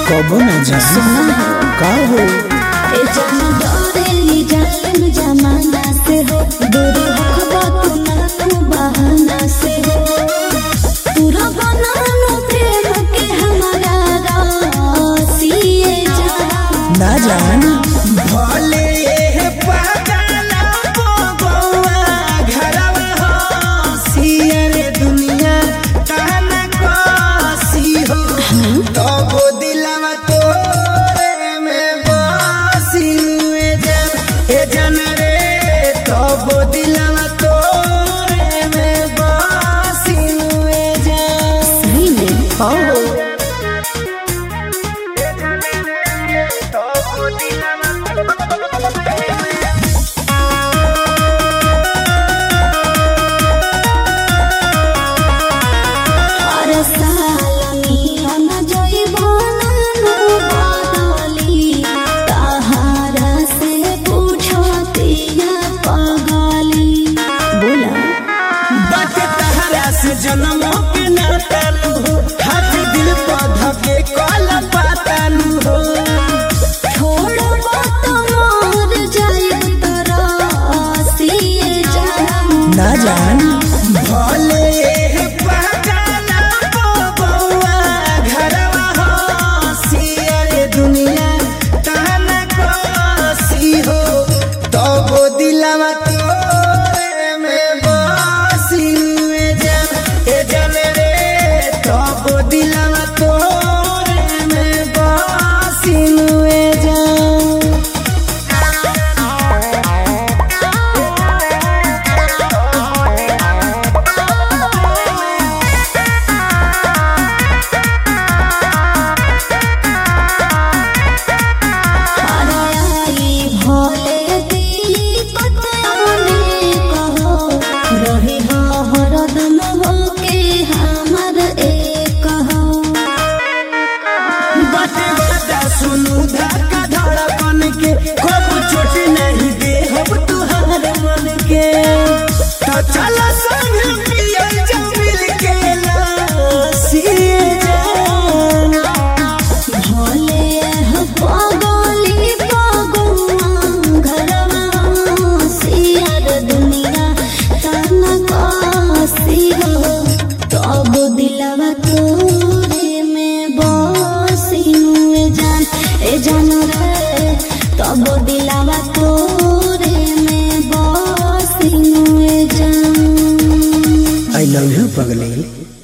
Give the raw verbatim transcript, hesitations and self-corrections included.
कबो ना जान का हो ए जान डोरेली जान जमाना से हो दूर होखबा तू ना तू बहाना से हो पूरा बनानो प्रेम के हमारा रासिए जान ना जान भले ये पागला बबुआ घरवा हो सियर दुनिया कहना कोसी हो तो वो दिलवा तोरे में बसी हुए जान ए जान रे तो वो दिलवा तोरे में बसी हुए जान सही में हो तो वो दिलवा हर साल मिलन जइबो नानु बदली तहारा से पूछतिया पगली बोला बात तहरा से जन्मों के नातालू हो हाथ दिल पर धके कल पातालू हो छोड़ बात मोर जाइब तरसिए जान ना जान भले पागला बबुआ घरवा हो सियर दुनिया कहना कोसी हो तो वो दिलवा तोरे में बसी हुए जान ए जान रे तो वो दिलवा तोरे में बसी हुए जान हराई भोले दिली कतने कहो रही हो हरदम हो के हमर एक हो बाते बाता सुनू धक्का धड़कन के खूब चोट नहीं दे हम तुहार मन के तो चल संग पियल जा मिल के लासिए जान भोले हो पगली पगुआ घरवा सियर दुनिया तना कासी हो तब दिलवा तोरे में बसी हुए जान ए जान रे तब दिलवा तोरे में बसी हुए जान आई लव यू पगली।